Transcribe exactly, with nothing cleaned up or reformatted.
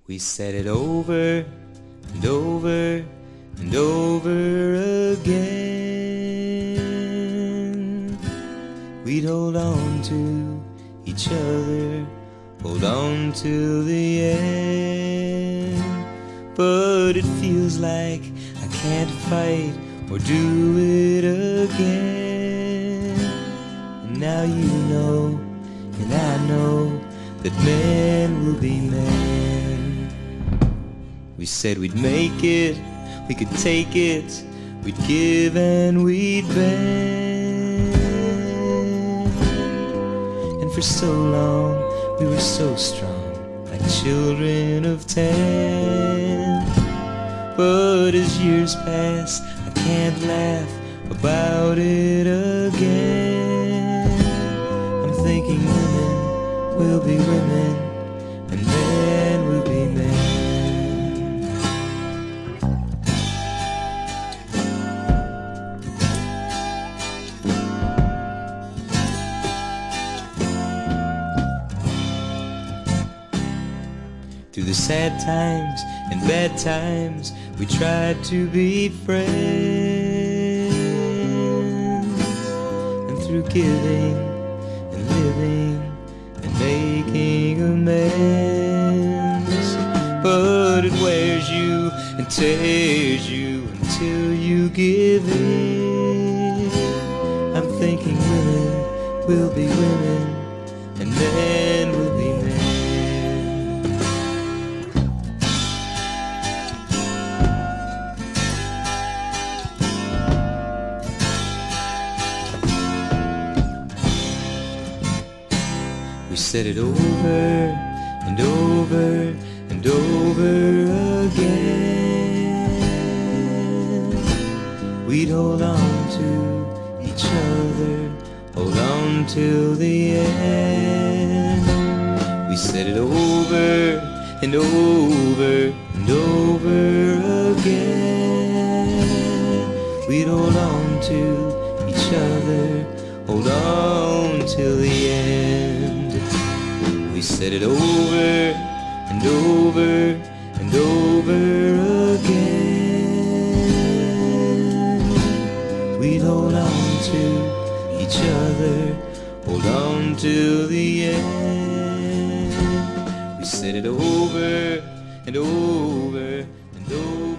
We said it over and over and over again. We'd hold on to each other, hold on till the end. But it feels like I can't fight or do it again. And now you know, and I know, that men will be men. We said we'd make it, we could take it, we'd give and we'd bend. And for so long we were so strong, like children of ten. But as years pass, I can't laugh about it again. I'm thinking women will be women, and men will be men. Through the sad times and bad times, we tried to be friends. And through giving and living and making amends. But it wears you and tears you until you give in. I'm thinking women will be women, and men will be men. We said it over and over and over again. We'd hold on to each other, hold on till the end. We said it over and over and over again. We'd hold on to each other, hold on till the end. We said it over and over and over again. We'd hold on to each other, hold on till the end. We said it over and over and over.